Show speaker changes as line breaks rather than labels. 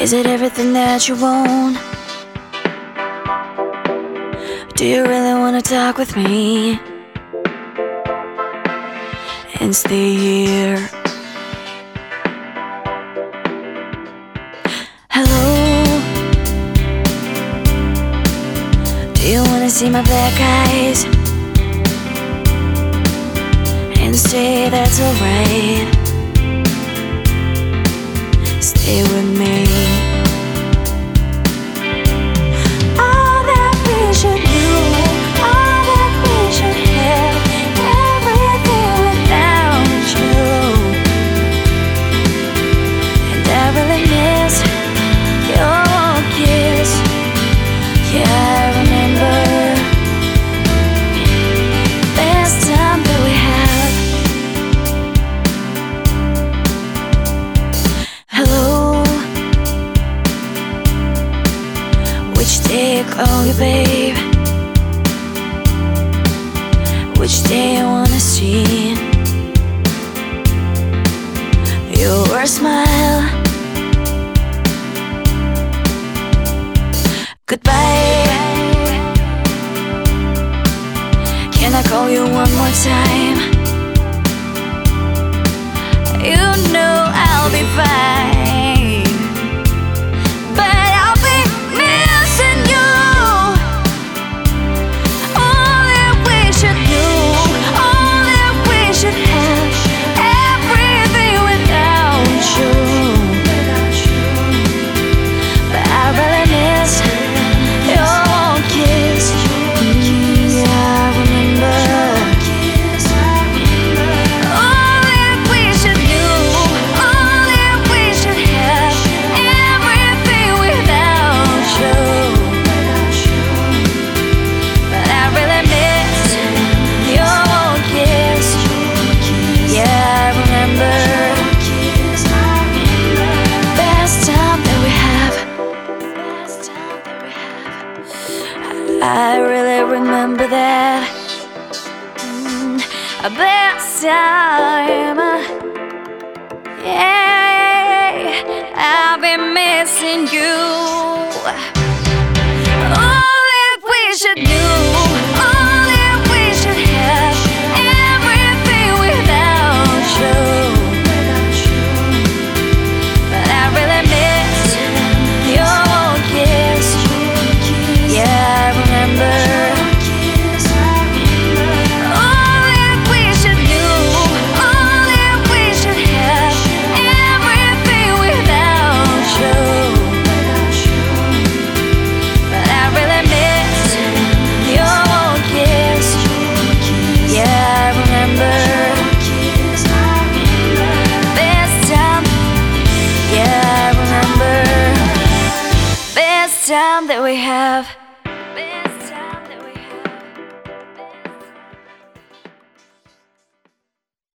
Is it everything that you want? Do you really wanna talk with me and stay here? Hello? Do you wanna see my black eyes and say that's alright? Stay with me. All that we should do, all that we should have, everything without you. And I really miss your kiss. Yeah, I remember best time that we had. Hello? Which day I call you babe? Which day I wanna see your smile? Goodbye. Can I call you one more time? You know I'll be fine, but I'll be missing you. All that we should do, all that we should have, everything without you. But I really miss your kiss. Yeah, I remember all that we should do, all that we should have, everything without you. But I really miss your kiss. Yeah, I remember best time that we have. I really remember that best time. Yeah, I've been missing you. All that we should do, all that we should have, everything without you. But I really miss your kiss. Yeah, I remember all that we should do, all that we should have, everything without you. But I really miss your kiss. Yeah, I remember best time. Yeah, I remember best time that we have.